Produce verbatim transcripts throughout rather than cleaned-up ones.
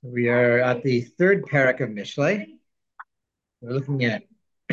We are at the third parak of Mishlei. We're looking at,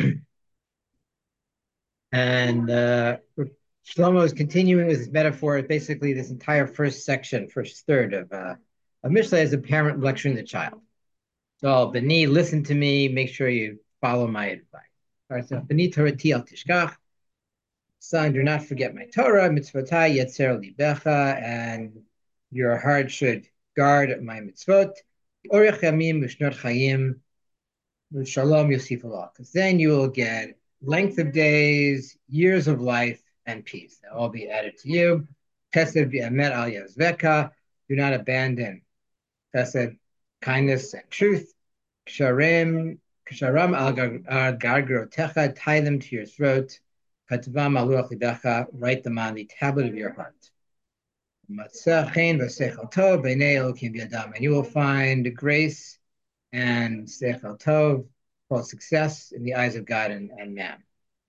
and uh, Shlomo is continuing with his metaphor. Basically, this entire first section, first third of uh, of Mishlei is a parent lecturing the child. So, Beni, listen to me. Make sure you follow my advice. All right, so Beni Torati al tishkach. Son, do not forget my Torah, mitzvotai yetzer libecha, and your heart should guard my mitzvot. Orech yamim v'shnot chayim. With Shalom Yosef, because then you will get length of days, years of life, and peace. They'll all be added to you. Chesed v'emet al yazveka. Do not abandon chesed, kindness, and truth. Ksharim, ksharam al gargarotecha. Tie them to your throat. Katvam al luach lidecha. Write them on the tablet of your heart. Matzah chen v'sechel tov b'nei Elokim b'yadam. And you will find grace and sechel tov, called success in the eyes of God and, and man.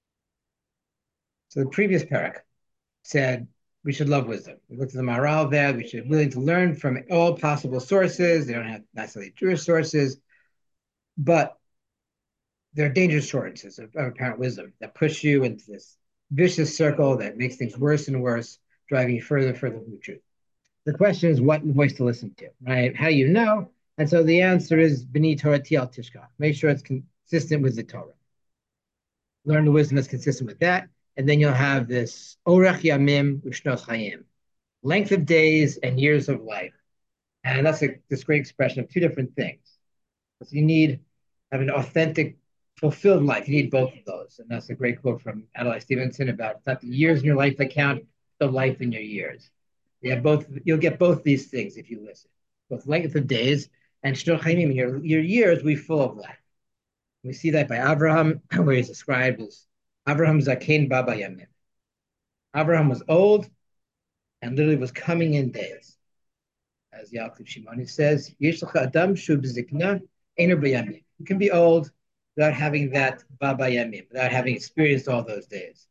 So the previous parak said we should love wisdom. We looked at the Maharal there. We should be willing to learn from all possible sources. They don't have necessarily Jewish sources, but there are dangerous sources of, of apparent wisdom that push you into this vicious circle that makes things worse and worse, driving you further and further from the truth. The question is what voice to listen to, right? How do you know? And so the answer is B'ni Torati al tishkach. Make sure it's consistent with the Torah. Learn the wisdom that's consistent with that, and then you'll have this Orech Yamim U'Shnot Chayim, length of days and years of life. And that's a, this great expression of two different things. So you need have an authentic, fulfilled life. You need both of those. And that's a great quote from Adlai Stevenson about it's not the years in your life that count, the life in your years. You have both, you'll get both these things if you listen. Both length of days and Shnot Chayim, your, your years will be full of life. We see that by Abraham, where he's described as Abraham Zakein Baba Yamim. Abraham was old and literally was coming in days. As Yaakov Shimoni says, Adam Shub You can be old without having that Baba Yamim, without having experienced all those days.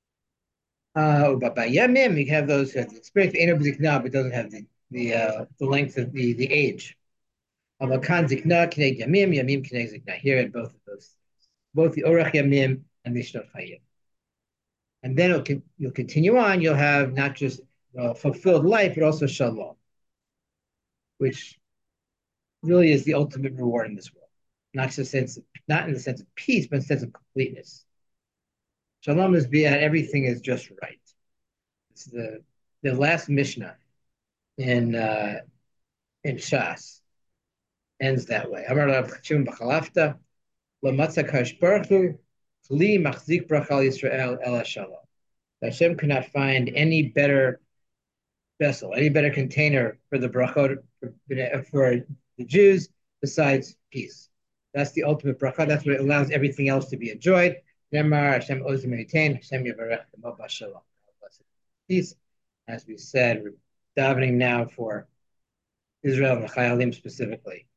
Uh, Baba Yamim, you have those who have the experience of Einer B'Zikna, but doesn't have the the, uh, the length of the, the age. Amakan Zikna, Kineg Yamim, Yamim Kineg Zikna. Here at both of those, both the Orech Yamim and the Shnot Chayim. And then it'll, you'll continue on. You'll have not just uh, fulfilled life, but also shalom, which really is the ultimate reward in this world. Not just sense, of, not in the sense of peace, but in the sense of completeness. Shalom is be that everything is just right. It's the the last Mishnah in uh, in Shas ends that way. Amar Rav Chim B'Chalafta LaMatzah Kadosh Baruch Hu Kli Machzik Brachal Yisrael El Shalom. Hashem could not find any better vessel, any better container for the brachot for, for the Jews besides peace. That's the ultimate bracha. That's what allows everything else to be enjoyed. Nemar Hashem Ozim Eitain Hashem Yavarech B'Mabah Shalom. Peace, as we said, we're davening now for Israel and Chayalim specifically,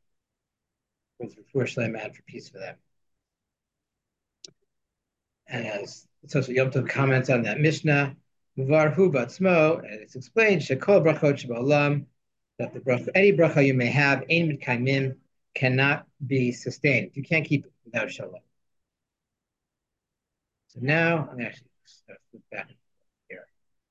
for Shalom and for peace for them. And as so, so Yom Tov comments on that Mishnah, Muvarhu Batzmo, and it's explained, Shekol Brachot Shabbalam, that the bracha, any bracha you may have, Ein Mitkaimim, cannot be sustained. You can't keep it without Shalom. So now, I'm actually start back here.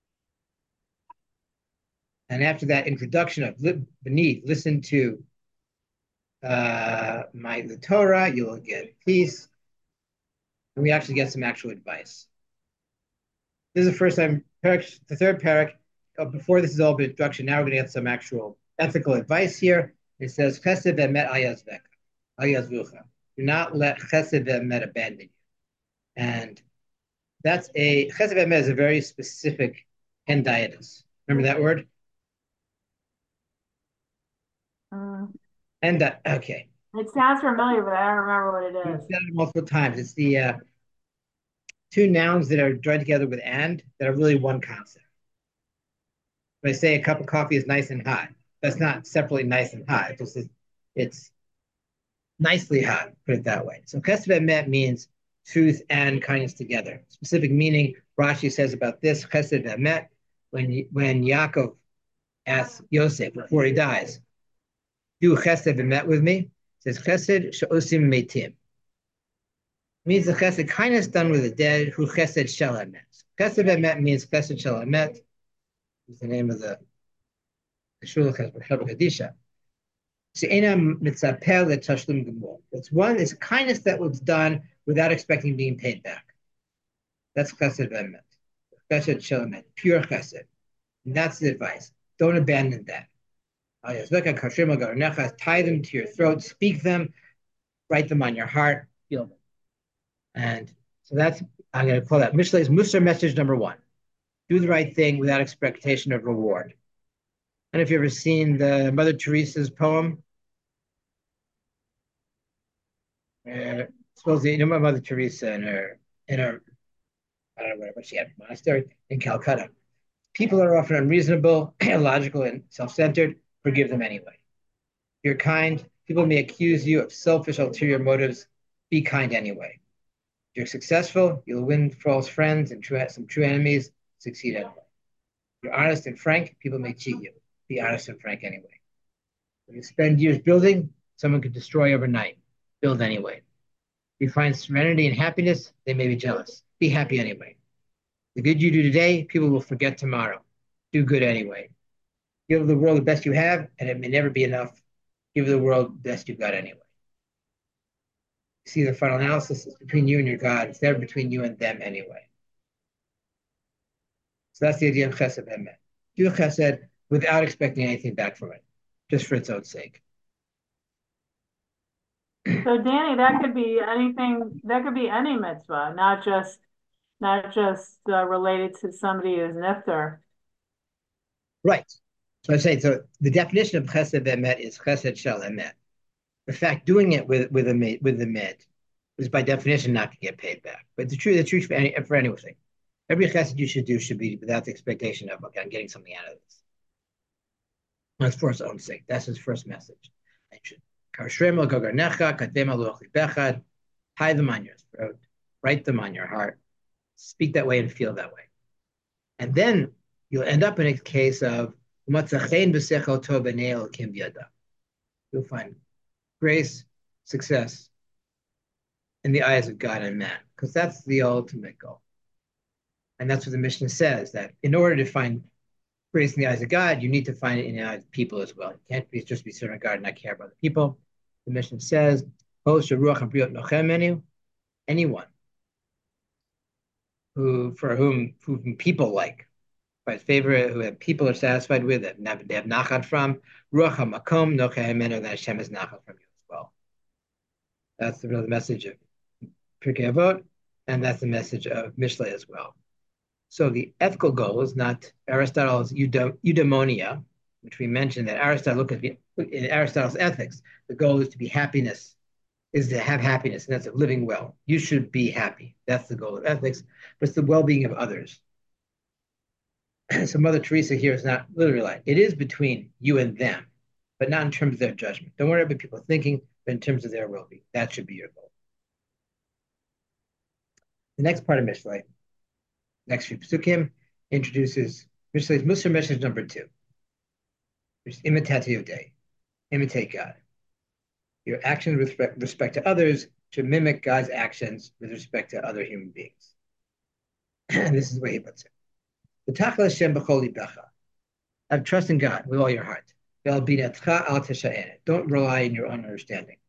And after that introduction of beneath, listen to uh, my the Torah, you will get peace. And we actually get some actual advice. This is the first time, parak, the third parak. Oh, before this is all been introduction, now we're going to get some actual ethical advice here. It says, Chesed ve'emet ayazvucha. Do not let chesed ve'emet abandon you. And that's a, chesed ve'emet is a very specific endiatus. Remember that word? Uh, and that, okay. It sounds familiar, but I don't remember what it is. I've said it multiple times. It's the uh, two nouns that are joined together with and that are really one concept. When I say a cup of coffee is nice and hot, that's not separately nice and hot. It's just it's nicely hot, put it that way. So chesed ve'emet means truth and kindness together. Specific meaning, Rashi says about this, chesed ve'emet, when, when Yaakov asks Yosef before he dies, Do chesed and met with me. It says chesed she'osim meitim. Means the chesed kindness done with the dead. Who chesed shel emet. Chesed emet means chesed shel emet. Is the name of the the shul chesed Kadisha. It's one is kindness that was done without expecting being paid back. That's chesed emet. Chesed shel emet, pure chesed. And that's the advice. Don't abandon that. Tie them to your throat, speak them, write them on your heart, feel them. And so that's, I'm going to call that Mishlei's Musar message number one. Do the right thing without expectation of reward. And if you've ever seen the Mother Teresa's poem, uh, supposedly, you know, Mother Teresa in her, in her, I don't know what she had, monastery in Calcutta. People are often unreasonable, illogical, and self-centered. Forgive them anyway. You're kind. People may accuse you of selfish, ulterior motives. Be kind anyway. If you're successful, you'll win false friends and true, some true enemies. Succeed anyway. If you're honest and frank, people may cheat you. Be honest and frank anyway. If you spend years building, someone could destroy overnight. Build anyway. If you find serenity and happiness, they may be jealous. Be happy anyway. The good you do today, people will forget tomorrow. Do good anyway. Give the world the best you have, and it may never be enough. Give the world the best you've got anyway. See, the final analysis is between you and your God. It's never between you and them anyway. So that's the idea of chesed emet. Do chesed without expecting anything back from it, just for its own sake. So Danny, that could be anything, that could be any mitzvah, not just not just uh, related to somebody who's nifter. Right. So I say, so the definition of chesed emet is chesed shel emet. In fact, doing it with with a with the med is by definition not to get paid back. But the truth, the truth for any for anything, every chesed you should do should be without the expectation of, okay, I'm getting something out of this. That's for its own sake. That's his first message. Tie them on your throat, write them on your heart, speak that way and feel that way. And then you'll end up in a case of you'll find grace, success in the eyes of God and man, because that's the ultimate goal. And that's what the Mishnah says, that in order to find grace in the eyes of God, you need to find it in the eyes of people as well. You can't be, just be serving God and not care about the people. The Mishnah says, anyone who for whom, whom people like, by favorite, who have people are satisfied with, that they have nachat from, ruach hamakom nocheh menu, that Hashem is nachat from you as well. That's the real message of Pirkei Avot, and that's the message of Mishlei as well. So the ethical goal is not Aristotle's eudaimonia, which we mentioned that Aristotle look at the, in Aristotle's ethics, the goal is to be happiness, is to have happiness, and that's of living well. You should be happy. That's the goal of ethics, but it's the well-being of others. So Mother Teresa here is not literally like, it is between you and them, but not in terms of their judgment. Don't worry about people thinking, but in terms of their well-being. That should be your goal. The next part of Mishlei, next few psukim, introduces Mishlei's Musar message number two, which is imitatio Dei, imitate God. Your actions with respect to others should mimic God's actions with respect to other human beings. And this is the way he puts it. Have trust in God with all your heart. Don't rely on your own understanding.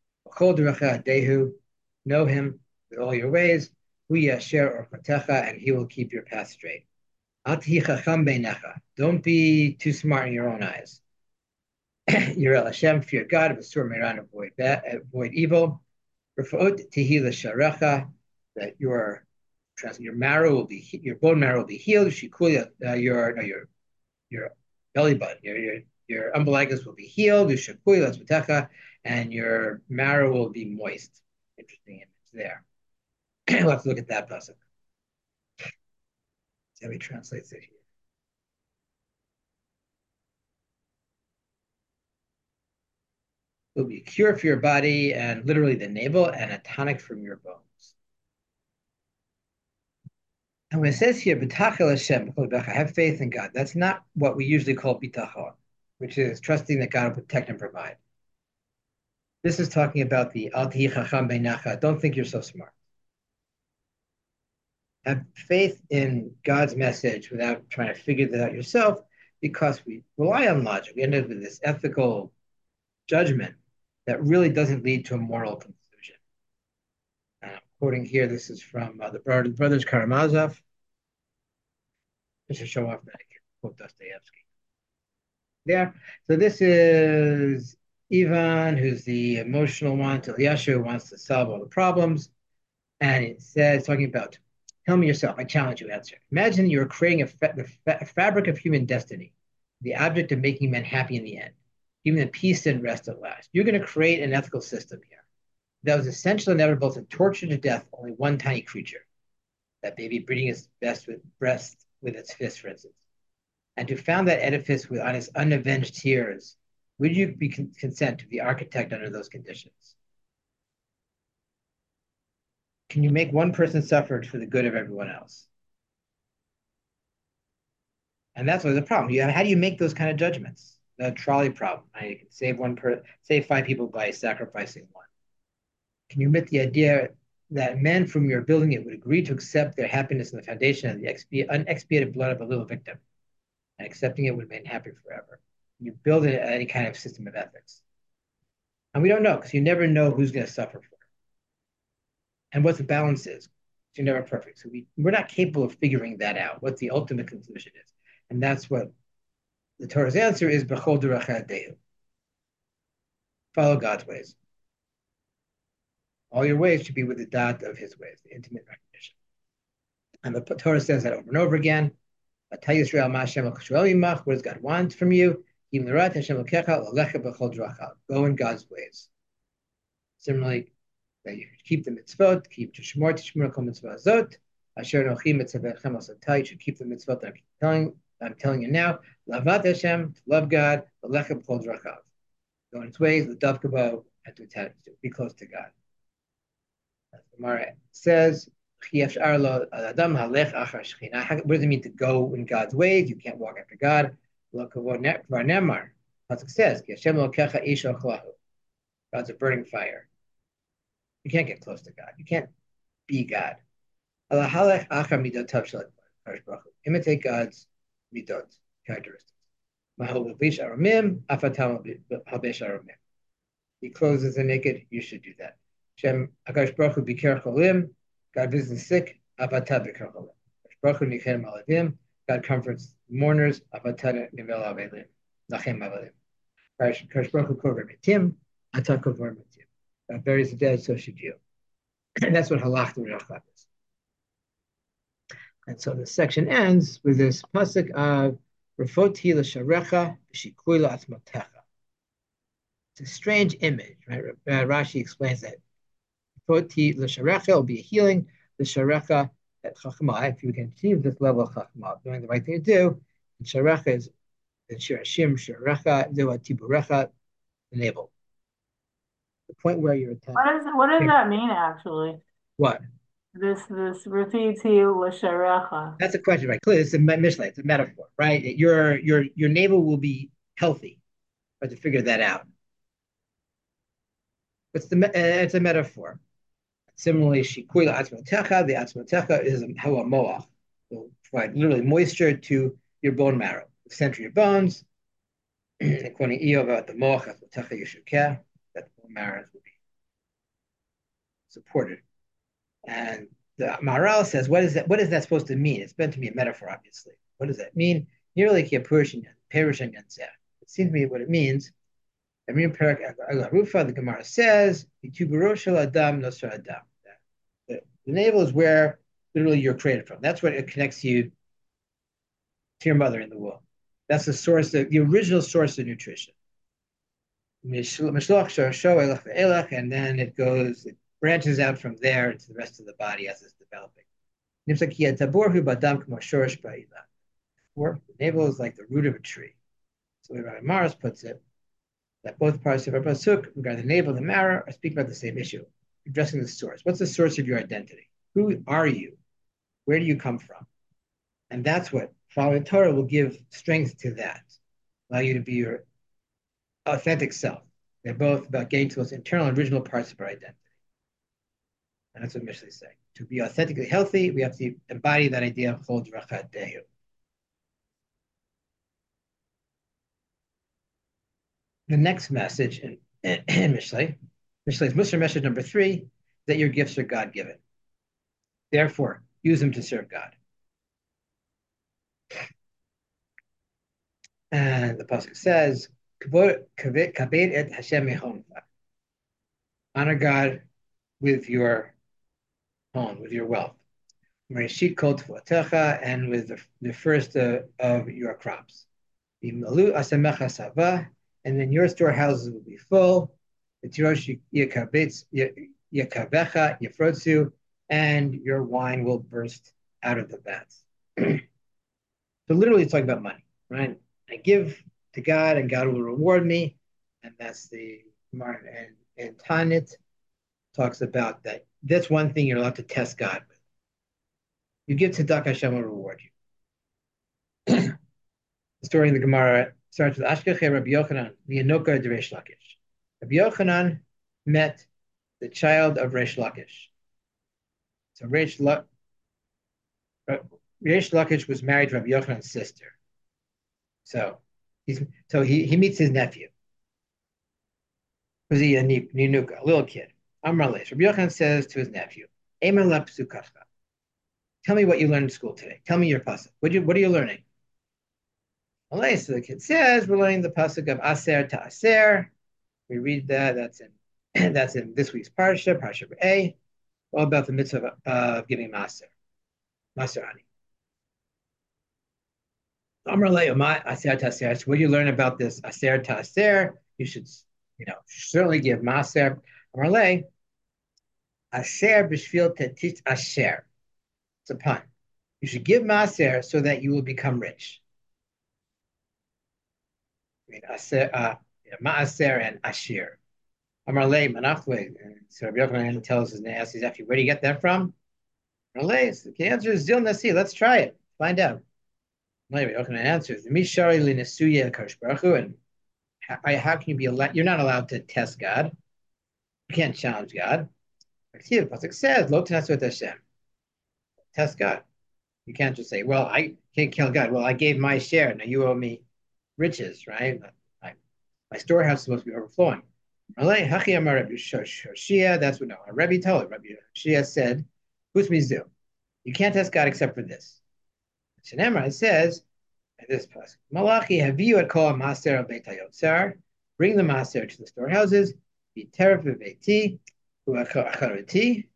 Know him with all your ways, and he will keep your path straight. Don't be too smart in your own eyes. Yireh Hashem, fear God, avoid bad, avoid evil. That your your marrow will be, your bone marrow will be healed. Shikulia, uh, your no, your your belly button, your your your umbilicus will be healed. Shikulia, and your marrow will be moist. Interesting image there. We'll have to look at that pasuk. See how he translates it here. It will be a cure for your body and literally the navel, and a tonic from your bones. And when it says here, "B'tachel Hashem," have faith in God, that's not what we usually call bitachon, which is trusting that God will protect and provide. This is talking about the Al Tihi Chacham Beinacha. Don't think you're so smart. Have faith in God's message without trying to figure that out yourself, because we rely on logic. We end up with this ethical judgment that really doesn't lead to a moral conclusion. Uh, quoting here, this is from uh, the brothers Karamazov. Just to show off that I can quote Dostoevsky. There. So this is Ivan, who's the emotional one, to Yasha, who wants to solve all the problems. And it says, talking about, tell me yourself, I challenge you, answer. Imagine you're creating a, fa- the fa- fabric of human destiny, the object of making men happy in the end, giving them peace and rest at last. You're going to create an ethical system here that was essentially inevitable to torture to death only one tiny creature, that baby breeding its best with breast with its fist, for instance. And to found that edifice with on its unavenged tears, would you be con- consent to be architect under those conditions? Can you make one person suffer for the good of everyone else? And that's always a problem. You have, how do you make those kind of judgments? The trolley problem. I can save one per save five people by sacrificing one. Can you admit the idea that men from your building it would agree to accept their happiness in the foundation of the expi- unexpiated blood of a little victim, and accepting it would make them happy forever? You build it any kind of system of ethics. And we don't know, because you never know who's going to suffer for it and what the balance is. You're never perfect. So we, we're not capable of figuring that out, what the ultimate conclusion is. And that's what the Torah's answer is, B'chol derech Dehu. Follow God's ways. All your ways should be with the dot of his ways, the intimate recognition. And the Torah says that over and over again. Tell Yisrael, what does God want from you? Go in God's ways. Similarly, that you keep the mitzvot, keep to shmor, to shmor kol mitzvah zot. Asher nochi mitzvechem asatay. You should keep the mitzvot that I'm telling, I'm telling you now. Lavat Hashem, to love God, l'lecha b'chol drakav. Go in His ways, l'dav kabo, and to attach, to be close to God. As the Gemara says, what does it mean to go in God's ways? You can't walk after God. Pasuk says, God's a burning fire. You can't get close to God. You can't be God. Imitate God's midot, characteristics. He clothes the naked. You should do that. Shem Akash Baruch Hu Bikir Cholim. God visits the sick. Avata Bikir Cholim. Baruch Hu Nichem Aladim. God comforts mourners. Avata Nivel Avelim. Nachem Avelim. Akash Baruch Hu Kover Mitim. Ata Kover Mitim. God buries the dead, so should you. And that's what Halach Rachab is. And so the section ends with this pasuk of Rafoti l'sharecha v'shikui la'atzmotecha. It's a strange image, right? Uh, Rashi explains that Rafoti l'sharecha will be a healing. L'sharecha at chachma, if you can achieve this level of chachma, doing the right thing to do, and sharecha is the shirashim sharecha zewa tiburecha, the navel. The point where you're attached. What does what does that mean actually? What? This this rafiti l'sharecha. That's a question, right? Clearly, it's a mishlei. It's a metaphor, right? Your your your navel will be healthy, but to figure that out, it's the uh, it's a metaphor. Similarly, shikui atzmotecha. The atzmotecha is how a moach will provide literally moisture to your bone marrow, the center of your bones. According to Eov about the moach atzmotecha yeshukeh, that the bone marrow will be supported. And the Maharal says, what is that? What is that supposed to mean? It's meant to be a metaphor, obviously. What does that mean? It seems to me what it means. The Gemara says, the, the navel is where literally you're created from. That's what it connects you to your mother in the womb. That's the source, of, the original source of nutrition. And then it goes, it branches out from there to the rest of the body as it's developing. The navel is like the root of a tree. So the way Rabbi Mars puts it, that both parts of our pasuk regarding the navel and the marrow are speaking about the same issue, addressing the source. What's the source of your identity? Who are you? Where do you come from? And that's what following Torah will give strength to that, allow you to be your authentic self. They're both about getting to those internal original parts of our identity. And that's what Mishlei is saying. To be authentically healthy, we have to embody that idea of Chol Drachat Dehu. The next message in, in, in Mishlei, Mishlei's Musar message number three, that your gifts are God-given. Therefore, use them to serve God. And the pasuk says, honor God with your home, with your wealth. And with the, the first uh, of your crops. And then your storehouses will be full. And your wine will burst out of the vats. So literally it's talking about money, right? I give to God and God will reward me. And that's the Martin and, and Tanit talks about that. That's one thing you're allowed to test God with. You give tzedakah, Hashem will reward you. The story in the Gemara starts with Ashkeche Rabbi Yochanan, the Yanoka de Reish Lakish. Rabbi Yochanan met the child of Reish Lakish. So Reish, La- Reish Lakish was married to Rabbi Yochanan's sister. So he's so he, he meets his nephew. Was he a Ninuka, a little kid? Amralesh. Rabbi Yochanan says to his nephew, tell me what you learned in school today. Tell me your pasuk. What, you, what are you learning? So the kid says, we're learning the pasuk of Aser to Aser. We read that. That's in that's in this week's parsha, parsha A, all about the mitzvah of uh, giving maser, maser ani. Amrle Umay Aser to Aser. So what do you learn about this Aser to Aser? You should, you know, certainly give maser. Amrle Aser b'shvil tetit Asher. It's a pun. You should give maser so that you will become rich. I mean, aser, uh, maaser and ashir. Amarle manachwe. So Rabbi Yochanan tells his asks his nephew, where do you get that from? Amarle, the answer is zil nasi. Let's try it. Find out. Rabbi Yochanan answers, mishari linesuya kadosh baruch hu, and how, how can you be allowed? You're not allowed to test God. You can't challenge God. The pasuk says, lo tenasu et Hashem. Test God. You can't just say, well, I can't kill God. Well, I gave my share. Now you owe me riches, right? My, my storehouse is supposed to be overflowing. That's what no, Rabbi told it. Rabbi Shia said, you can't test God except for this. Shenemar says, and this pasuk, Malachi have you at call maser al beit hayotzar, bring the maser to the storehouses, be teref beiti, u'acharati,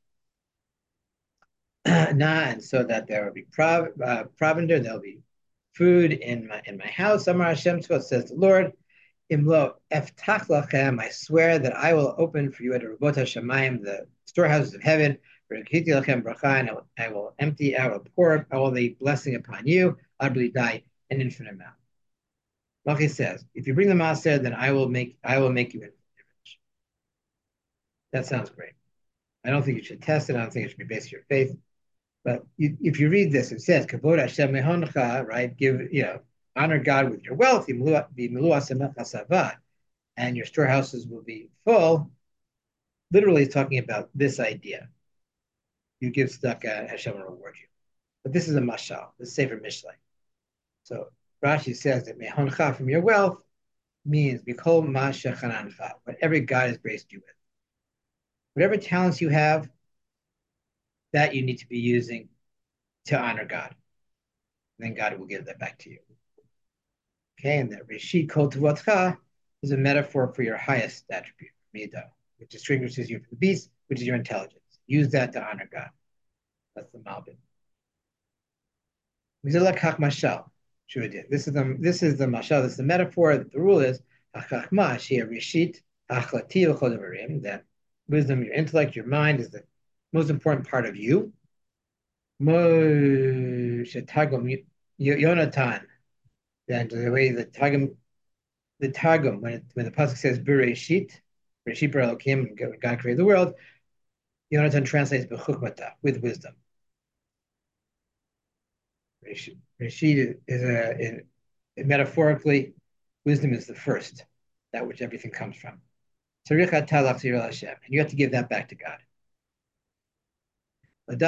and so that there will be prov, uh, provender, there'll be food in my in my house. Amar Hashem says the Lord, Imlo eftach lachem, I swear that I will open for you at Rabot Hashemayim, the storehouses of heaven. V'rakiti lachem bracha, and I will, I will empty, I will pour all the blessing upon you. I believe die an infinite amount. Malachi says, if you bring the maser, then I will make I will make you rich. That sounds great. I don't think you should test it. I don't think it should be based on your faith. But you, if you read this, it says, Kavod Hashem mehoncha, right? Give, you know, honor God with your wealth, and your storehouses will be full. Literally, it's talking about this idea. You give tzedakah, Hashem will reward you. But this is a mashal. This is Sefer Mishlei. So Rashi says that mehoncha, from your wealth, means b'kol ma shechanancha, whatever God has graced you with. Whatever talents you have, that you need to be using to honor God. And then God will give that back to you. Okay, and that Reshit Kol Tevotcha is a metaphor for your highest attribute, Midah, which distinguishes you from the beast, which is your intelligence. Use that to honor God. That's the Malbim. Mizalak Mashal. This is the this is the mashal. This is the metaphor. The rule is Hachachma Shia Reshit Achlati V'Chodevarim. That wisdom, your intellect, your mind is the most important part of you. Moshe Targum Yonatan. And the way the Targum, the Targum, when it, when the pasuk says Bereshit, Bereshit bara Elokim, God created the world, Yonatan translates b'chukmata, with wisdom. Bereshit is a, in, metaphorically, wisdom is the first, that which everything comes from. And you have to give that back to God. And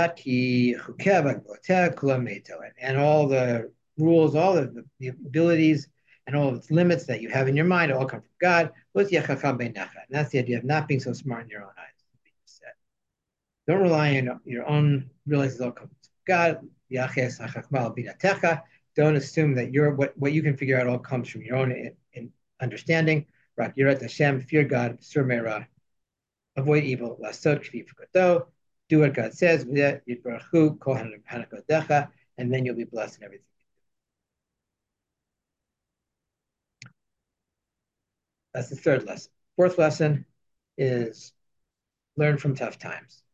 all the rules, all the, the abilities, and all of its limits that you have in your mind all come from God. And that's the idea of not being so smart in your own eyes. Don't rely on your own realize it all comes from God. Don't assume that you're what, what you can figure out all comes from your own in, in understanding. Fear God, avoid evil. Do what God says, and then you'll be blessed in everything. That's the third lesson. Fourth lesson is learn from tough times.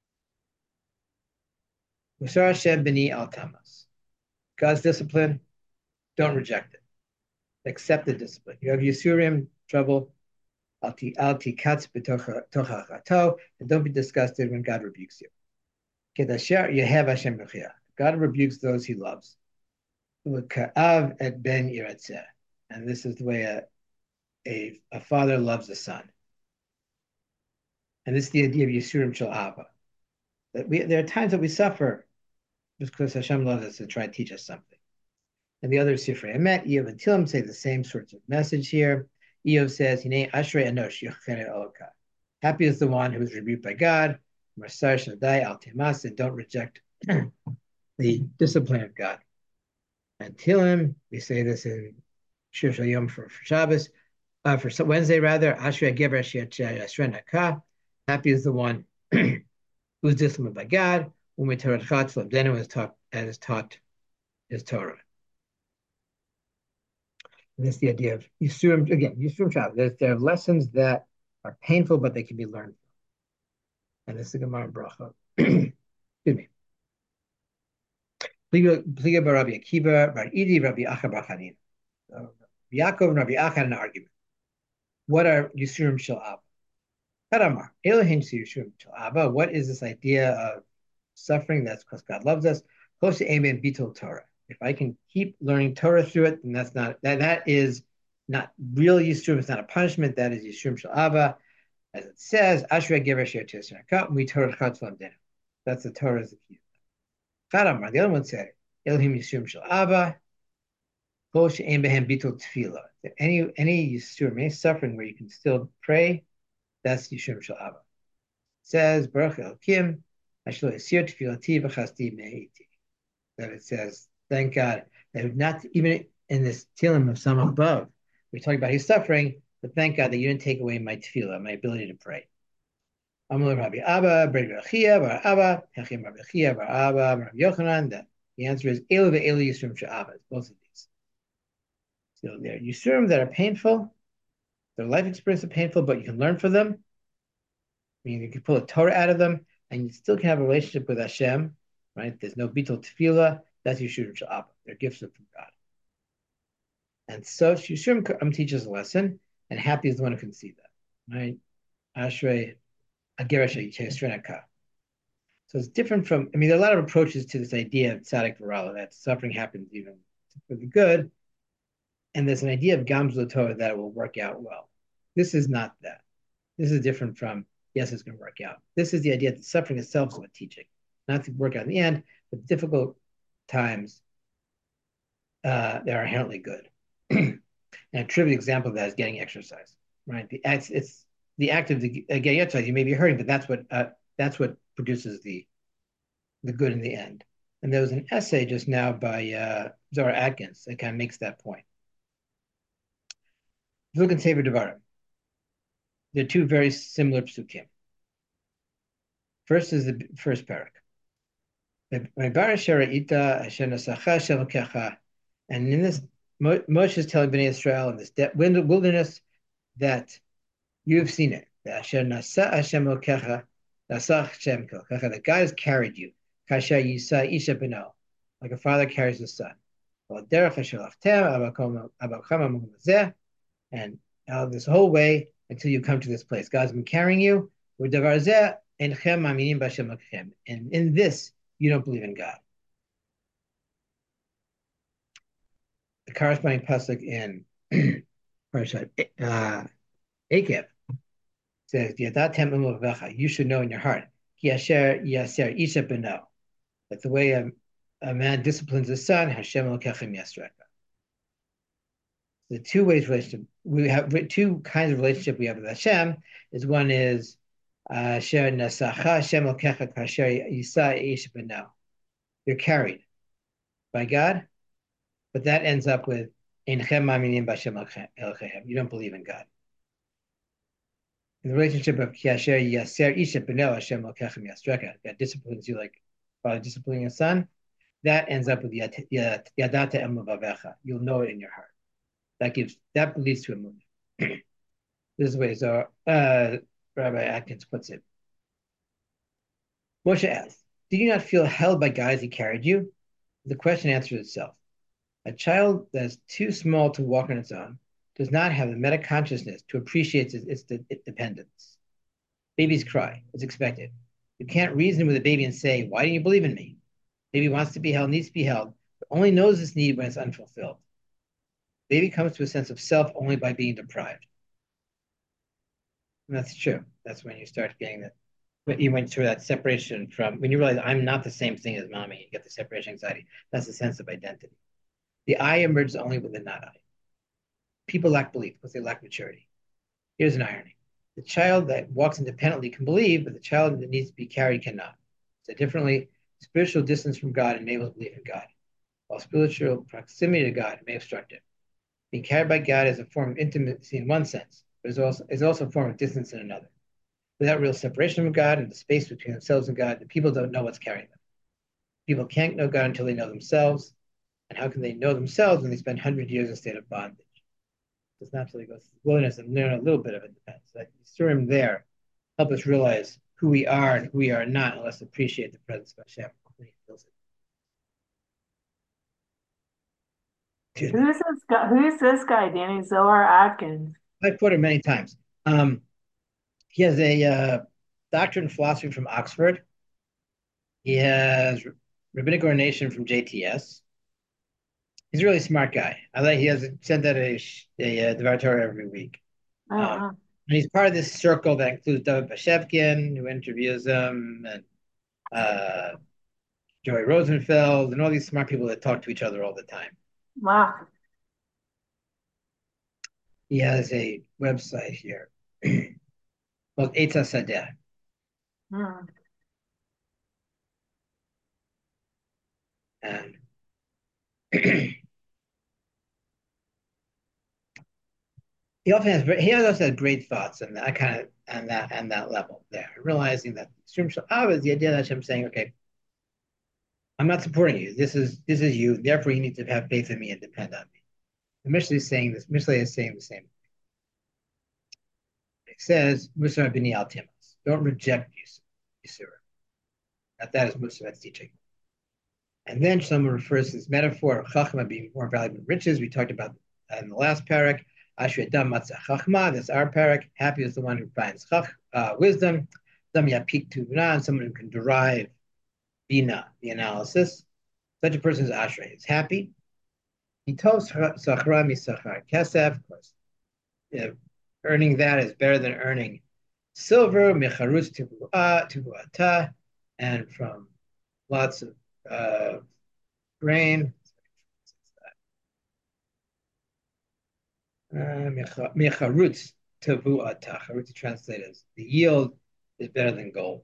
Musar Hashem b'ni al tamas. God's discipline, don't reject it. Accept the discipline. You have Yisurim, trouble, alti alti katz b'tocha, and don't be disgusted when God rebukes you. Kedasher yehev Hashem b'chia. God rebukes those he loves. Ka'av et ben yiratzeh. And this is the way a, a, a father loves a son. And this is the idea of Yisurim Shel Ava. That we, there are times that we suffer because Hashem loves us to try to teach us something. And the other Sifrei Emet, Eov and Tilm say the same sorts of message here. Eov says, Hinei Ashrei Anosh Yochene Oloka. Happy is the one who is rebuked by God. Marsar Shadai Al Temas, and don't reject the discipline of God. And Tilm, we say this in Shir Shal Yom for, for Shabbos, uh, for Wednesday rather, Ashrei Geber Shrenaka. Happy is the one who is disciplined by God. When we Torah Chatzlam, then it was taught and is taught his Torah. And that's the idea of Yisurim, again, Yisurim Shabbos. There are lessons that are painful, but they can be learned from. And this is the Gemara Bracha. Excuse me. Pliga bar Rabbi Akiva, bar Idi, Rabbi Acha bar Chanina. Yaakov and Rabbi Acha had an argument. What are Yisurim Shel Abba? Karamar, Elohim Yisurim Shel Abba. What is this idea of suffering? That's because God loves us. Close to Amen Bittul Torah. If I can keep learning Torah through it, then that's not that that is not real Yisurim. It's not a punishment. That is Yisurim Shel Abba, as it says. Ashrei Gever She'er Tisrakat we Torah Chatzlam Denu. That's the Torah's key. Karamar, the other one said Elohim Yisurim Shel Abba. Close to Amen Bittul Tefillah. Any any Yisurim, any suffering where you can still pray, that's Yisurim Shel Abba. It says Baruch Elokim Ashlo Yisir Tefillati V'Chasti Me'iti. That it says, thank God that not even in this Tilim of some above, we're talking about his suffering, but thank God that you didn't take away my tefillah, my ability to pray. Amar Rabbi Abba, Rabbi Achia, Bar Abba, Hechim Rabbi Achia, Bar Abba, Rabbi Yochanan. That the answer is Elu ve'Elu Yisurim Shel Abba. Both of these. So there are Yisurim that are painful. Their life experience is painful, but you can learn from them. I mean, you can pull a Torah out of them, and you still can have a relationship with Hashem. Right? There's no bittul tefillah. That's Yisurim Shel Abba. They're gifts from God. And so Yisurim um, teaches a lesson, and happy is the one who can see that. Right? Ashrei Ageresh Yitesrenaka. So it's different from, I mean, there are a lot of approaches to this idea of tzaddik v'rala, that suffering happens even for the good. And there's an idea of gamzu Torah that it will work out well. This is not that. This is different from, yes, it's going to work out. This is the idea that suffering itself is what teaching. Not to work out in the end, but difficult times, uh, they are inherently good. And a trivial example of that is getting exercise, right? The it's, it's the act of the, uh, getting exercise. You may be hurting, but that's what uh, that's what produces the the good in the end. And there was an essay just now by uh, Zora Atkins that kind of makes that point. Look at Sefer Devarim. They're two very similar psukim. First is the first parak. And in this, Moshe is telling Bnei Israel in this wilderness that you've seen it. That God has carried you. Like a father carries his son. And uh, this whole way until you come to this place. God's been carrying you. And in this, you don't believe in God. The corresponding pasuk in Parashat uh, Akev says, you should know in your heart, that the way a, a man disciplines his son, Hashem Elokechem Yasreka. The two ways relationship we have two kinds of relationship we have with Hashem is one is Asher Nasacha Hashem Elkecha Kasher Yisa Ish B'No. You're carried by God, but that ends up with Einchem Ma'aminim B'Hashem Elokechem. You don't believe in God. In the relationship of Kasher Yaser Ish B'No Hashem Elokechem Yasreka, God disciplines you like father disciplining a son. That ends up with Yadata Em Levavecha. You'll know it in your heart. That gives that leads to a movement. This is the way so, uh, Rabbi Atkins puts it. Moshe asks, "Did you not feel held by God as he carried you?" The question answers itself. A child that is too small to walk on its own does not have the meta consciousness to appreciate its, its, its dependence. Babies cry; it's expected. You can't reason with a baby and say, "Why didn't you believe in me?" Baby wants to be held, needs to be held, but only knows this need when it's unfulfilled. Baby comes to a sense of self only by being deprived. And that's true. That's when you start getting that. But you went through that separation from when you realize I'm not the same thing as mommy. You get the separation anxiety. That's the sense of identity. The I emerges only with the not I. People lack belief because they lack maturity. Here's an irony: the child that walks independently can believe, but the child that needs to be carried cannot. So differently, spiritual distance from God enables belief in God, while spiritual proximity to God may obstruct it. Being carried by God is a form of intimacy in one sense, but is also, is also a form of distance in another. Without real separation from God and the space between themselves and God, the people don't know what's carrying them. People can't know God until they know themselves. And how can they know themselves when they spend one hundred years in a state of bondage? It's not until they go through the wilderness and learn a little bit of independence. That Yisurim there help us realize who we are and who we are not, and let's appreciate the presence of Hashem when he feels it. Who's this guy? Who's this guy, Danny Zohar Atkins? I've quoted many times. Um, he has a uh, doctorate in philosophy from Oxford. He has rabbinic ordination from J T S. He's a really smart guy. I like he has sent out a, a, a Devar Torah every week. Oh, Um, wow. and he's part of this circle that includes David Bashevkin, who interviews him, and uh, Joey Rosenfeld, and all these smart people that talk to each other all the time. Wow. He has a website here called Eitz HaSadeh. Hmm. And he often has he also has great thoughts and that kind of and that and that level there, realizing that Shem Shalav is the idea that I'm saying, okay, I'm not supporting you. This is this is you. Therefore, you need to have faith in me and depend on me. The Mishnah is saying this. Mishnah is saying the same. It says, Musar b'ni al timas. Don't reject Yisur. That that is Musar's teaching. And then someone refers to this metaphor of Chachma being more valuable than riches. We talked about that in the last parak. Asher Adam Matzah Chachma, that's our parak. Happy is the one who finds chach, uh, wisdom. Dam Yapik Tuvna, and someone who can derive Bina, the analysis. Such a person is Ashrei. It's happy. He told Sachra Misachar Kesef, of course. You know, earning that is better than earning silver, Mecharus Tivuata, and from lots of uh, grain. Mecharutz Tavuata. Charutz translated as the yield is better than gold.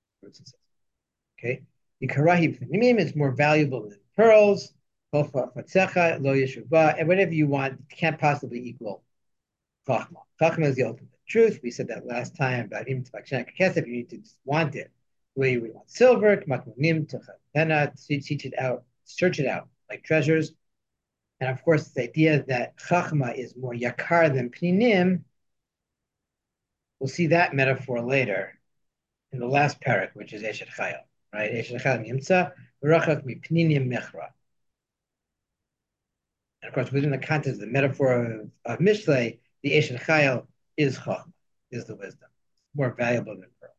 Okay. The karahi pnimim is more valuable than pearls. And whatever you want can't possibly equal chachma. Chachma is the ultimate truth. We said that last time about him kesef. You need to just want it the way you would want silver. Teach it out, search it out like treasures. And of course, the idea that chachma is more yakar than pninim. We'll see that metaphor later in the last parak, which is Eshet Chayil, right? Eshet Chayil nimtza v'rachak mipninim mechra. And of course, within the context of the metaphor of, of Mishlei, the Eshet Chayil is chachma, is the wisdom, more valuable than pearls.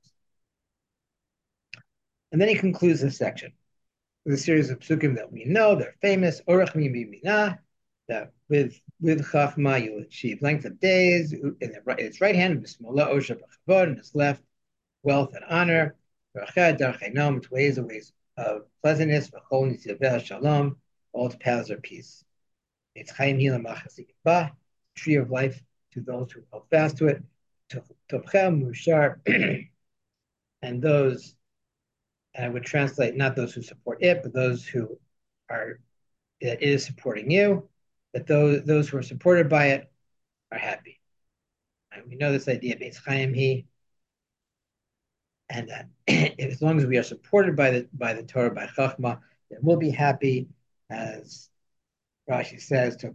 And then he concludes this section with a series of psukim that we know, they're famous. Orach mi mina, the with with Chachma, you'll achieve length of days. In, the, in its right hand, Bismillah, Osha, B'chavod, in its left, wealth and honor. Ways and ways of pleasantness. Shalom. All paths are peace. It's Chaim Hilam tree of life to those who hold fast to it. Tovchem Mushar, and those, and I would translate not those who support it, but those who are, it is supporting you, that those those who are supported by it are happy. And we know this idea of Eitz Chaim He, and that as long as we are supported by the by the Torah, by Chachma, then we'll be happy, as Rashi says, to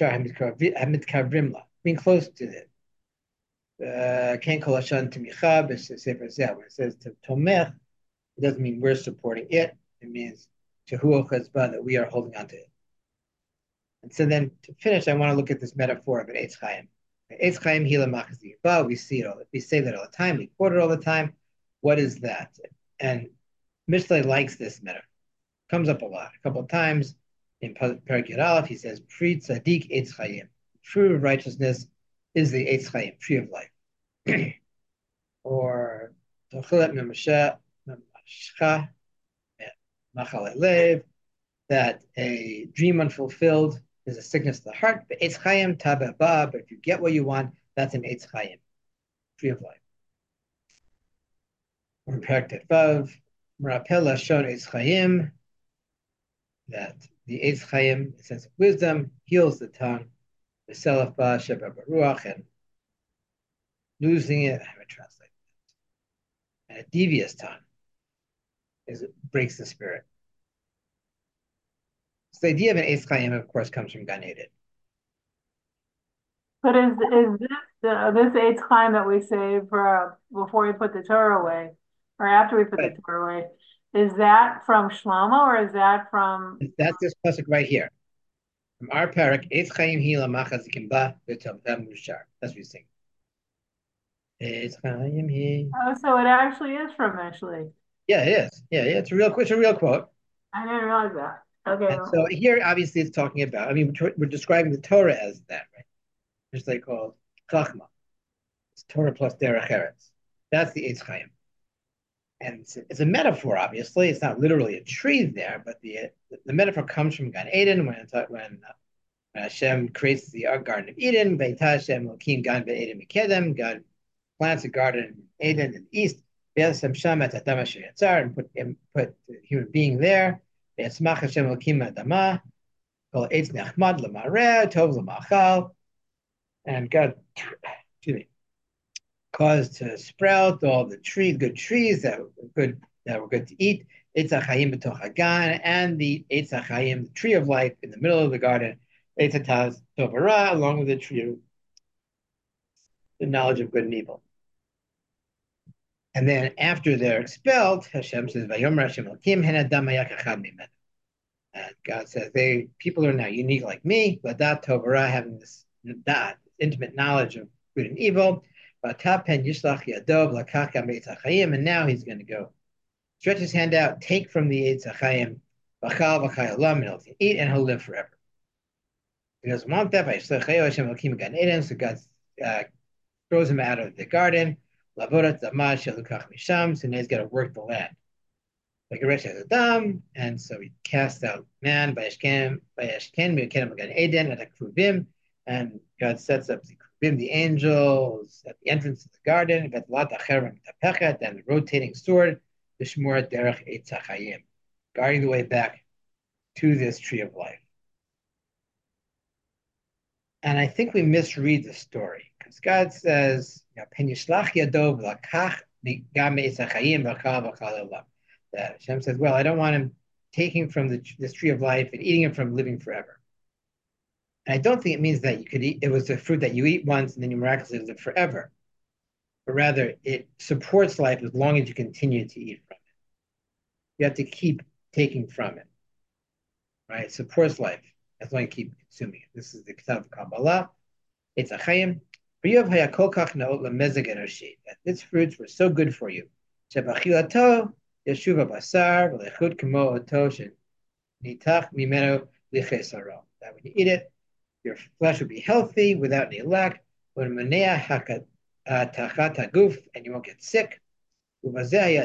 being close to it. Can't call Hashan Timicha, but Sefer Zeh, when it says to Tomech, it doesn't mean we're supporting it. It means Tehu Chazba, that we are holding on to it. And so then to finish, I want to look at this metaphor of an Eitz Chaim. Eitz Chaim Hila Machazikba, we see it all, we say that all the time, we quote it all the time. What is that? And Mishlei likes this metaphor. It comes up a lot, a couple of times in Perek Yud Aleph. He says, "Pri Tzadik Eitz Chaim." True righteousness is the Eitz Chaim, tree of life. Or Tochelet Memashcha Machal Lev, that a dream unfulfilled is a sickness to the heart. But Eitz Chaim Tabeh Ba, but if you get what you want, that's an Eitz Chaim, tree of life. Or Perek Tetvav, Merapel Lashon Eitz Chaim, that the Eitz Chaim, a sense of wisdom, heals the tongue. The Selaf Ba Sheba Baruach, and losing it, I would translate that. And a devious tongue is it breaks the spirit. So the idea of an Eitz Chaim, of course, comes from Gan Eden. But is is this uh, this Eitz Chaim that we say for uh, before we put the Torah away, or after we put But the Torah away, is that from Shlomo or is that from? that's this pasuk right here. From our parak, Eitz Chaim Hi Lamachazikim Ba V'Tovchem Mushar. That's what we sing. Eitz Chaim Hi. Oh, so it actually is from Mishlei. Yeah, it is. Yeah, yeah, it's a real, it's a real quote. I didn't realize that. Okay. And so here, obviously, it's talking about. I mean, we're, we're describing the Torah as that, right? Just like called Chachma. It's Torah plus Derech Eretz. That's the Eitz Chaim. And it's, it's a metaphor, obviously. It's not literally a tree there, but the the metaphor comes from Gan Eden when when uh, Hashem creates the Garden of Eden. Beit Hashem Elokim Gan Eden Mikedem. God plants a garden in Eden in the east. Hashem Shamet Adam Asher Yatzar, and put and put the human being there. Yitzmach Hashem Elokim Adama. Kol Eitz Nechmad L'Mareh Tov L'Machal. And God, excuse me, caused to sprout all the trees, good trees that were good, that were good to eat. Eitz HaChaim b'toch hagan, and the Eitz HaChaim, the tree of life, in the middle of the garden. Eitz HaTaz Tov Hara, along with the tree of the knowledge of good and evil. And then after they're expelled, Hashem says, "Vayomer Hashem Elokim hen adam hayak echad mimenu." And God says, "They people are now unique like me, Ladat Tov Hara, having this that intimate knowledge of good and evil." And now he's going to go stretch his hand out, take from the Eitz HaChaim, and he'll eat, and he'll live forever. He doesn't want that. So God uh, throws him out of the garden. So now he's got to work the land. And so he casts out man by Ashken, by Ashken, and God sets up the the angels at the entrance of the garden, and the rotating sword, the Shmur Derech Eitz HaChaim, guarding the way back to this tree of life. And I think we misread the story, because God says, that Hashem says, well, I don't want him taking from the, this tree of life and eating it from living forever. And I don't think it means that you could eat, it was a fruit that you eat once and then you miraculously live forever. But rather, it supports life as long as you continue to eat from it. You have to keep taking from it. Right? It supports life as long as you keep consuming it. This is the Kitab of Kabbalah. It's a chayim. That its fruits were so good for you. That when you eat it, Your flesh will be healthy without any lack. And you won't get sick. You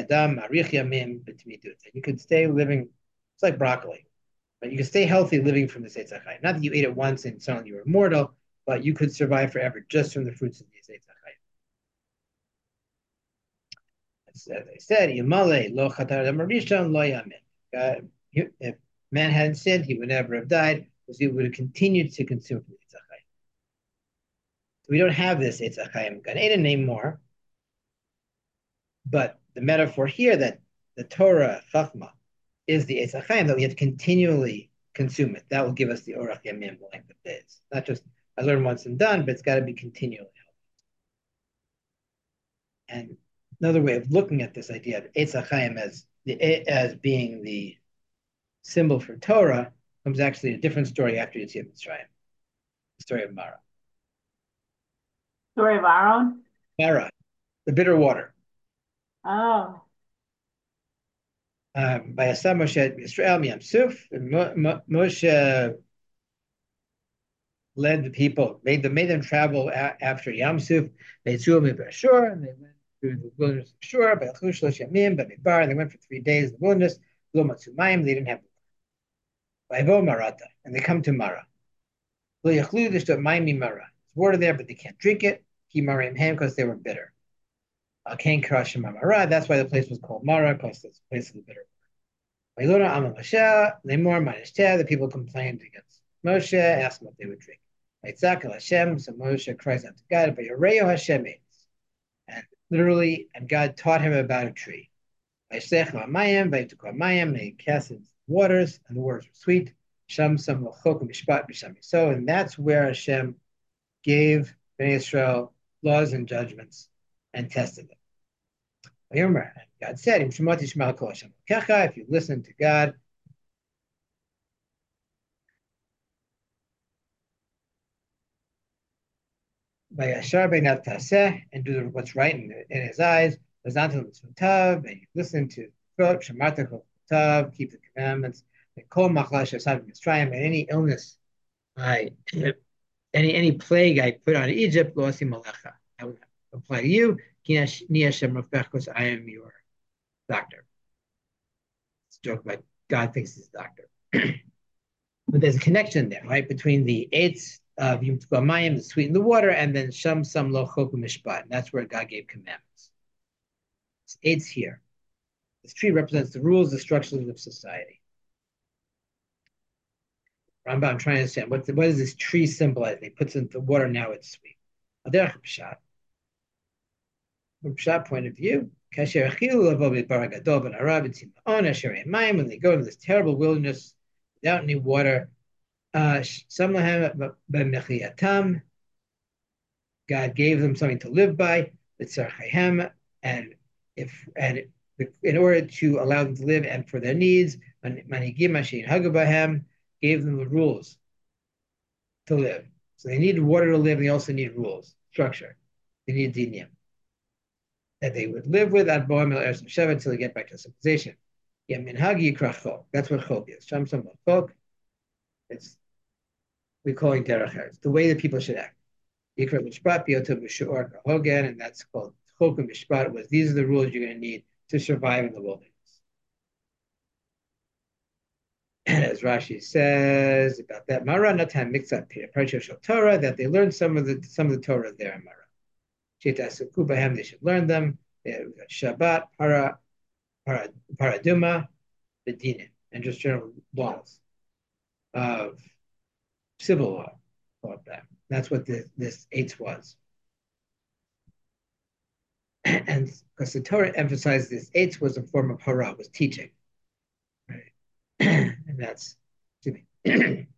could stay living, it's like broccoli, but you can stay healthy living from the Eitz HaChaim. Not that you ate it once and suddenly you were immortal, but you could survive forever just from the fruits of the Eitz HaChaim. As I said, Yamale lo chatar marishon lo yamin. If man hadn't sinned, he would never have died, because he would have continued to consume from the Eitz HaChaim. So we don't have this Eitz HaChaim Gan Eden anymore. But the metaphor here that the Torah Chachma is the Eitz HaChaim, that we have to continually consume it. That will give us the Orach Yamim, the length of days. Not just I learned once and done, but it's got to be continually. And another way of looking at this idea of Eitz HaChaim as the as being the symbol for Torah comes actually a different story after Yetziat Mitzrayim, the story of Mara. Story of Aaron? Mara, the bitter water. Oh. Um, by Asa Moshe Yisrael Miyam Suf, Moshe led the people, made them made them travel a, after Yam Suf. They Tzuim Shur, and they went through the wilderness of Shur, by Chushlosh Yamim, by Midbar, and they went for three days in the wilderness. Lo Matzumayim, they didn't have water. Vayvo Marata, and they come to Mara. Lo Yachlu Dishtot Mayim Mara. There's water there, but they can't drink it. Ki Marim Ham, because they were bitter. Kain Karashim Mara. That's why the place was called Mara, because it's the place of the bitter. Vaylona Amal Moshe, Lemor Manishter. The people complained against Moshe, asked them what they would drink. Vaitzak Hashem, so Moshe cries out to God, but Yoreo Hashem eats. And literally, and God taught him about a tree. Vaisech Mayim, Vaitukah Mayim, and he cast into the waters, and the waters were sweet. Sham Sam Lachok Mishpat B'Sham. So, and that's where Hashem gave Bnei Israel laws and judgments and tested them. God said, if you listen to God, and do what's right in, in his eyes, and you listen to Tav, keep the commandments, and any illness, I, any any plague I put on Egypt, I will apply to you, because I am your doctor. It's a joke about God thinks he's a doctor. But there's a connection there, right, between the eights of Yom Mayim, the sweeten the water, and then Sham Sam Lo Chok Mishpat. And that's where God gave commandments. It's eights here. This tree represents the rules, the structures of society. Rambam trying to understand what, the, what does this tree symbolize? He puts in the water, now it's sweet. Aderech Pshat. From Pshat point of view, when they go into this terrible wilderness without any water, uh, God gave them something to live by, and if and in order to allow them to live and for their needs, gave them the rules to live. So they needed water to live, and they also need rules, structure. They need dinim that they would live with at Boam El Eretz Sheva until they get back to civilization. That's what chok is. Shamsam chok. It's we call it derech eretz, the way that people should act. Yikra mishpat biyotav b'shuor kahogan, and that's called chok and mishpat. Was these are the rules you're going to need to survive in the wilderness. And as Rashi says about that, Mara natan mixat parashat Torah, that they learned some of the some of the Torah there in Mara. They should learn them. Shabbat, para, para, paraduma, bedinim, and just general laws of civil law. Call that. That's what this, this eighth was. And because the Torah emphasized this, eighth was a form of hara, was teaching. Right? And that's, excuse me.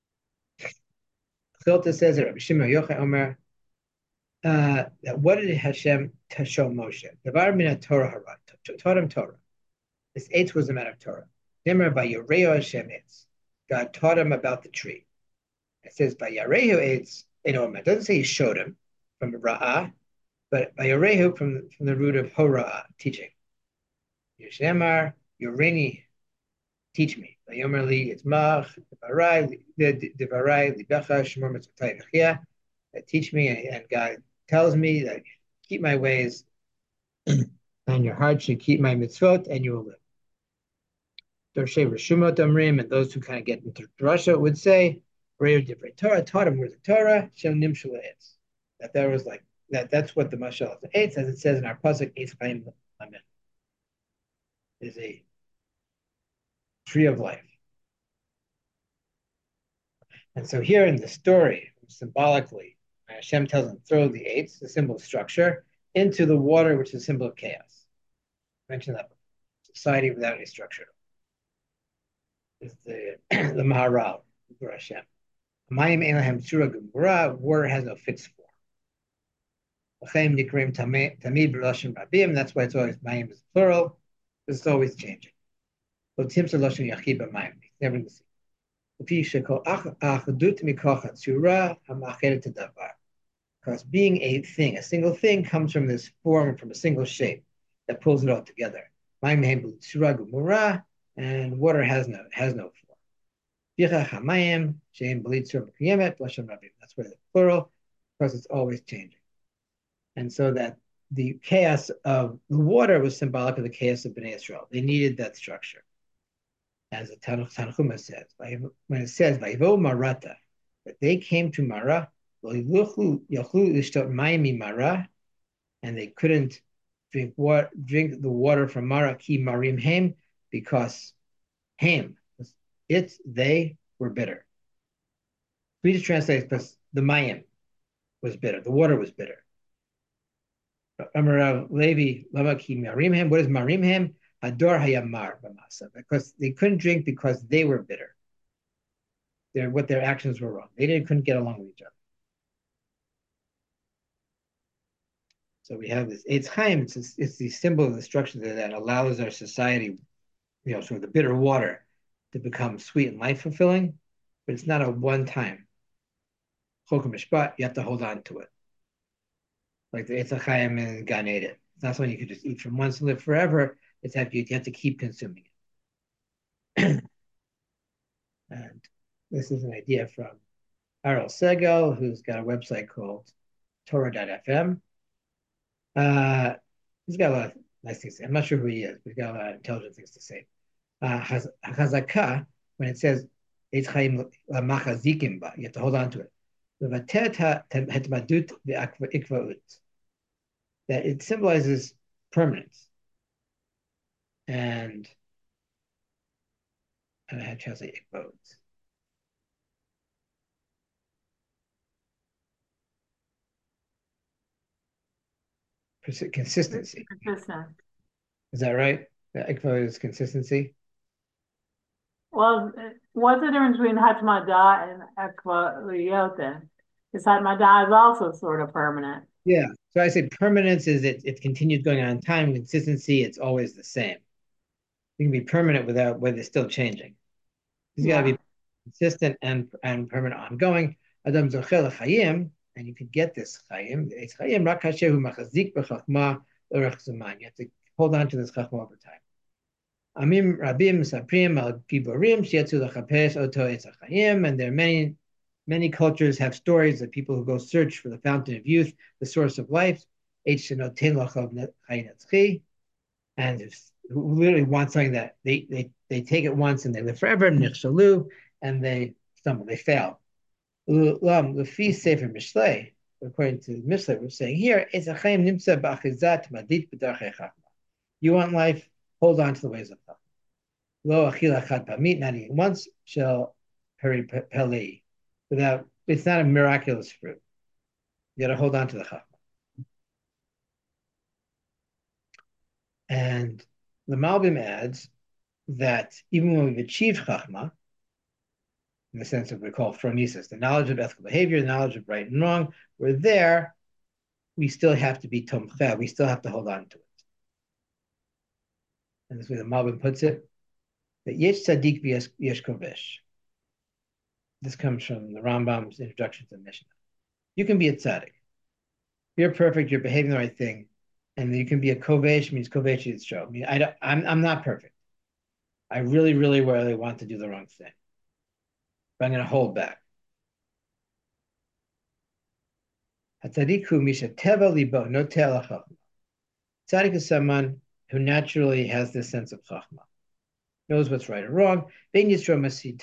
Chilta says that Rabbi Shimon Yochai Omer, Uh, that what did Hashem to show Moshe? Devar min Torah hara, taught him Torah. This eighth was a matter of Torah. Dimmer by Yoreo Hashem eitz. God taught him about the tree. It says by Yarehu eitz. It doesn't say he showed him from Ra'ah, but by Yarehu from from the root of Hora'ah, teaching. Yishemar Yoreni teach me. Vayomer it's mach, devarai, devarai, libecha, shemor mitzvotay v'chia. Teach me, and God tells me that keep my ways, and your heart should keep my mitzvot, and you will live. Dorshe Rishumot Amrim, and those who kind of get into Russia would say, Reir Divrei Torah taught him where the Torah, Shem Nim Eitz. That there was like, that that's what the Mashal of the Eitz, as it says in our Pasuk, Eitz Chaim Amen, is a tree of life. And so here in the story, symbolically, Hashem tells him throw the Eitz, the symbol of structure, into the water, which is a symbol of chaos. I mentioned that before. Society without any structure. Is the the Maharal for Hashem. Mayim Elahem Surah Gemara, water has no fixed form. L'chaim Nikrim Tamid B'Lashon Rabim, that's why it's always Mayim is plural. It's always changing. But Timsa Lashon Yachid B'Mayim, never the same. Because being a thing, a single thing comes from this form, from a single shape that pulls it all together. And water has no has no form. That's where the plural, because it's always changing. And so that the chaos of the water was symbolic of the chaos of Bnei Israel. They needed that structure. As the Tanchuma says, when it says, Vayvo Marata, that they came to Mara, and they couldn't drink water, drink the water from Mara, ki marim hem, because hem, it's, they were bitter. We just translate because the mayim was bitter, the water was bitter. Amarav Levi, lama ki marim hem, what is marim hem? Hador hayamar b'masa, because they couldn't drink because they were bitter. Their, what their actions were wrong. They didn't couldn't get along with each other. So we have this Eitz Chaim. It's, it's the symbol of the structure that, that allows our society, you know, sort of the bitter water to become sweet and life fulfilling, but it's not a one time. Chok Mishpat, you have to hold on to it. Like the Eitz Chaim in Gan Eden. It's not something you can just eat from once and live forever. It's have you, you have to keep consuming it. And this is an idea from Ariel Segel, who's got a website called Torah dot f m. Uh, he's got a lot of nice things to say. I'm not sure who he is, but he's got a lot of intelligent things to say. Uh, Chazakah, when it says Eitz Chaim Machazikim ba, you have to hold on to it. That it symbolizes permanence. And I had to translate ikvot. Consistency. Consistent. Is that right? The ikvot is consistency. Well, what's the difference between hatmada and ekva? Because hatmada is also sort of permanent. Yeah. So I say permanence is it it continues going on in time. Consistency, it's always the same. You can be permanent without whether it's still changing. It's yeah. got to be consistent and and permanent, ongoing. Adam zochel chayim, and you can get this chayim. It's chayim rak hashehu machazik b'chachma l'orech zaman. You have to hold on to this chachma over time. Amim rabim saprim al giborim shiatzu l'chapes oto etz chayim, and there are many many cultures have stories of people who go search for the fountain of youth, the source of life. H shenoten lachav chayin etzchi, and who literally want something that they, they, they take it once and they live forever, nichshalu, and they stumble, they fail. Lefi Sefer Mishlei, according to Mishlei, we're saying here, you want life, hold on to the ways of God. Lo achila chad pamit, not eating once, shall peri peli, without, it's not a miraculous fruit. You got to hold on to the chachma. And the Malbim adds that even when we've achieved Chachma, in the sense of what we call phronesis, the knowledge of ethical behavior, the knowledge of right and wrong, we're there, we still have to be tomcheh, we still have to hold on to it. And this way the Malbim puts it, that yesh tzaddik v'yesh kovesh. This comes from the Rambam's introduction to the Mishnah. You can be a tzaddik. You're perfect, you're behaving the right thing. And you can be a kovesh, means kovesh is show. I mean, I don't, I'm, I'm not perfect. I really, really, really want to do the wrong thing, but I'm going to hold back. Tzaddik is someone who naturally has this sense of chachma, knows what's right or wrong, and doesn't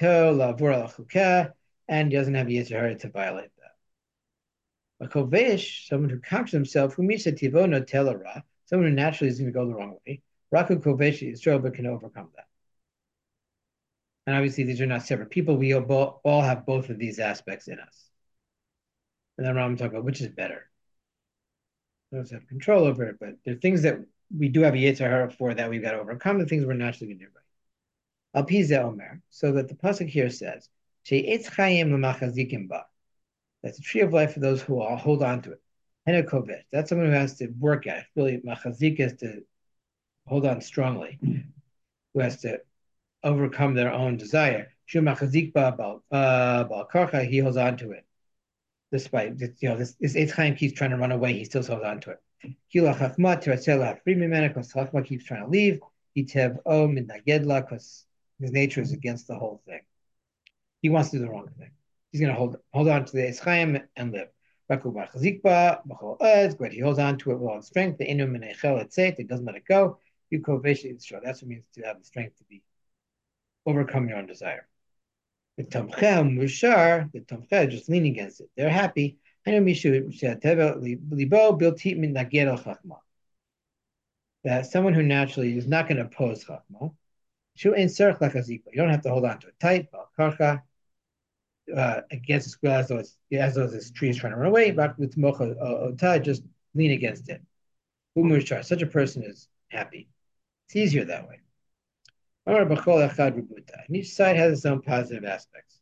have yetzer hara to violate that. A kovesh, someone who conquers himself, who meets a tivono telara, someone who naturally is going to go the wrong way. Raku kovesh Yisrael, but can overcome that. And obviously, these are not separate people. We all, all have both of these aspects in us. And then Ram talk about which is better. We don't have control over it, but there are things that we do have a yetzer hara for that we've got to overcome, the things we're naturally going to do right. Al Pize Omer, so that the pasuk here says, "She'etz chayim l'machazikim ba." That's a tree of life for those who will hold on to it. Henekovet, that's someone who has to work at it. Really, machazik is to hold on strongly, who has to overcome their own desire. Shu machazik ba bal karcha, he holds on to it. Despite, you know, this, this Eitz Chaim keeps trying to run away, he still holds on to it. Kila chachma tiratzela free mimena, because chachma keeps trying to leave. Itev o min nagedla, because his nature is against the whole thing. He wants to do the wrong thing. He's going to hold hold on to the Eitz Chaim and live. But he holds on to it with all his strength. The inum it it doesn't let it go. You that's what it means to have the strength to be overcome your own desire. The tomchel mushar, the tomchel just lean against it. They're happy. I know mishu libo biltit min naged al chachma. That someone who naturally is not going to oppose chachma. Shu ein serch lachazikba. You don't have to hold on to it tight. Karcha. Uh, against the squirrel as though it's as though this tree is trying to run away, but with mocha ota, just lean against it. Such a person is happy. It's easier that way. And each side has its own positive aspects.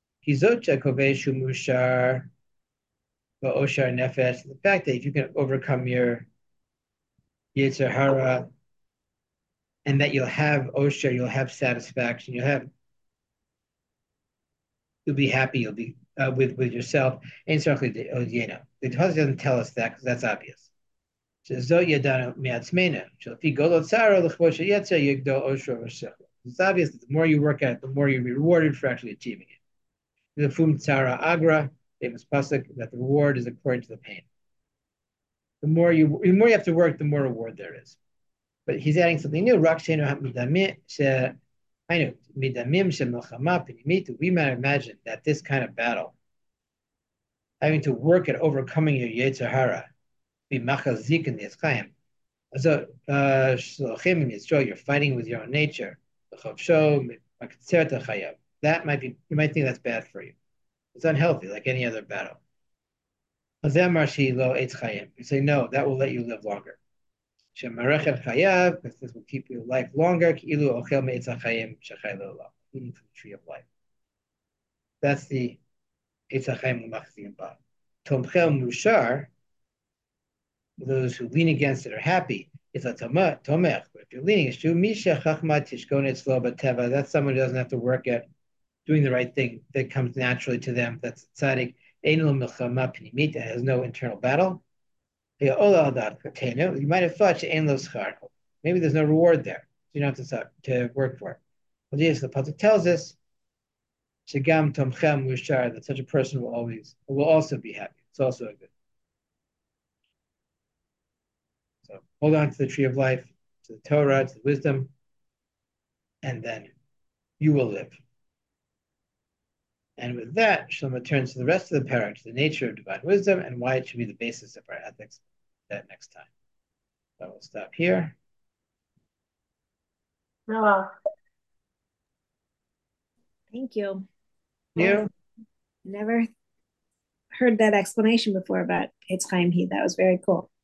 The fact that if you can overcome your yetzer hara, and that you'll have osher, you'll have satisfaction, you'll have you'll be happy, you'll be uh, with, with yourself. And certainly the Odiena. The Torah doesn't tell us that because that's obvious. It's obvious that the more you work at it, the more you're rewarded for actually achieving it. The Fum Tzara Agra, famous pasuk, that the reward is according to the pain. The more you the more you have to work, the more reward there is. But he's adding something new. I know, we might imagine that this kind of battle, having to work at overcoming your yetzer hara, be machazik in the Yitzchayim. So, you're fighting with your own nature. That might be, you might think that's bad for you. It's unhealthy, like any other battle. You say, no, that will let you live longer. Because this will keep your life longer. Eating from the tree of life. That's the Eitz Chaim l'machziyim ba. Tomchel mushar, those who lean against it are happy. It's a tomech, but if you're leaning, it's misha chachma tishkon etzlo b'teva. That's someone who doesn't have to work at doing the right thing. That comes naturally to them. That's tzaddik. Ein lo milchama pnimit. That has no internal battle. You might have thought maybe there's no reward there. So you don't have to, to work for it. Well, yes, the pasuk tells us that such a person will always will also be happy. It's also a good. So hold on to the tree of life, to the Torah, to the wisdom, and then you will live. And with that, Shlomo turns to the rest of the parak, to the nature of divine wisdom and why it should be the basis of our ethics. That next time. So we'll stop here. Hello. Thank you. You? Never heard that explanation before about Eitz Chaim He. That was very cool.